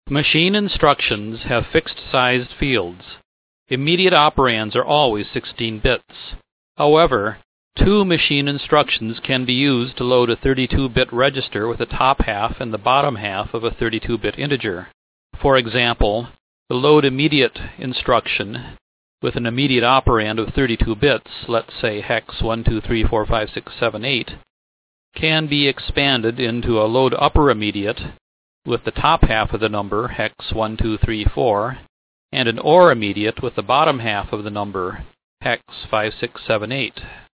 Machine instructions have fixed-sized fields. Immediate operands are always 16 bits. However, two machine instructions can be used to load a 32-bit register with the top half and the bottom half of a 32-bit integer. For example, the load immediate instruction with an immediate operand of 32 bits, let's say hex 1, 2, 3, 4, 5, 6, 7, 8, can be expanded into a load upper immediate with the top half of the number, hex 1, 2, 3, 4, and an OR immediate with the bottom half of the number, hex 5, 6, 7, 8.